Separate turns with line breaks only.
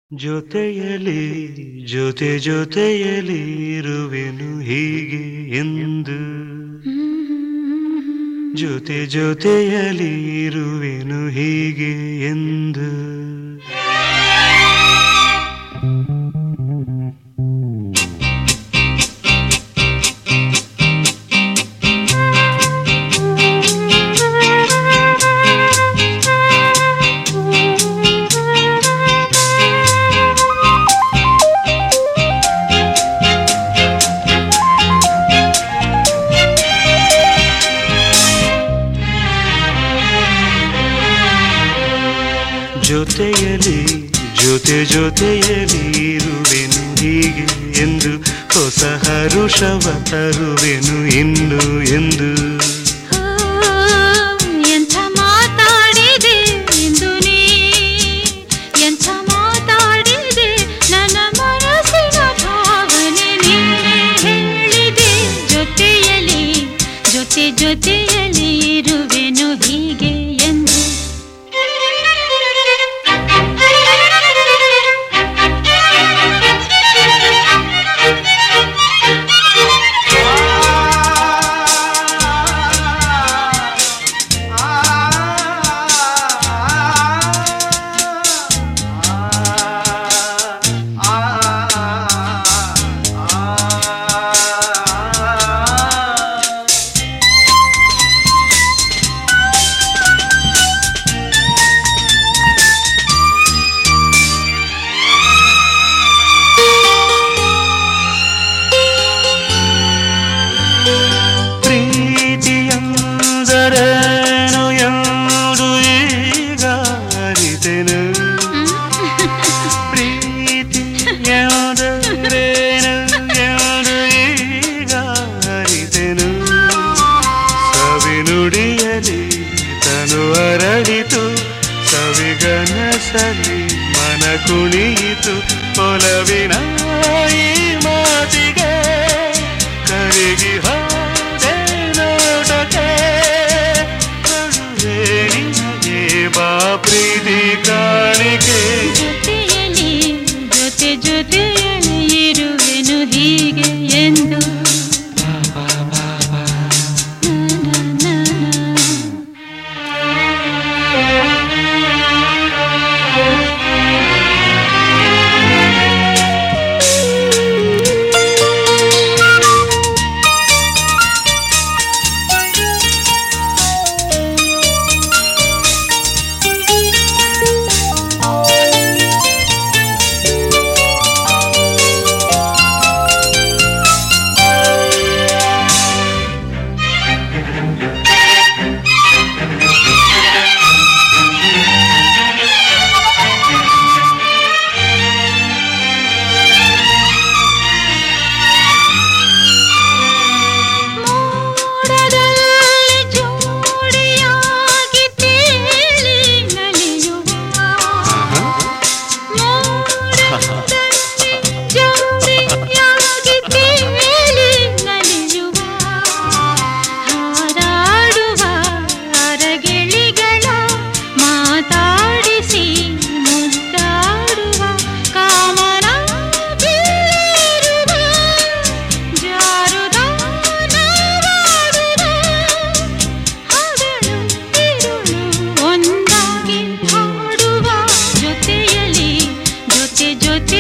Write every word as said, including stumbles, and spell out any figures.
ಜೊತೆಯಲಿ ಜೊತೆ ಜೊತೆಯಲಿ ಇರುವೆನು ಹೀಗೆ ಎಂದು ಜೊತೆ ಜೊತೆಯಲಿ ಇರುವೆನು ಹೀಗೆ ಎಂದು ಜೊತೆಯಲಿ ಜೊತೆ ಜೊತೆಯಲಿ ಇರುವೆನು ಹೀಗೆ ಎಂದು ಹೊಸ ಹರುಷವ ತರುವೆನು ಇನ್ನು ಎಂದು
ಎಂಥ ಮಾತಾಡಿದೆ ಎಂದು ನೀ ಎಂಥ ಮಾತಾಡಿದೆ ನನ್ನ ಮನಸ್ಸಿನ ಭಾವನೆ ನೀನೇ ಹೇಳಿದೆ ಜೊತೆಯಲಿ ಜೊತೆ ಜೊತೆಯಲಿ ಇರುವೆನು ಹೀಗೆ ಎಂದು
ನುಡಿಯಲಿ ತನು ಅರಳಿತು ಸವಿಗನಸಲಿ ಮನ ಕುಣಿಯಿತು ಒಲವಿನ ಈ ಮಾತಿಗೆ ಕರಗಿ ಹೋದೆ ನೋಟಕ್ಕೆ ಕಳುವೆ ನಿನಗೆ ಬಾ ಪ್ರೀತಿ ಕಾಣಿಕೆ
ಜೊತೆಯಲಿ ಜೊತೆ ಜೊತೆಯಲಿ ಇರುವೆನು ಹೀಗೆ ಎಂದು ಜೊತೆ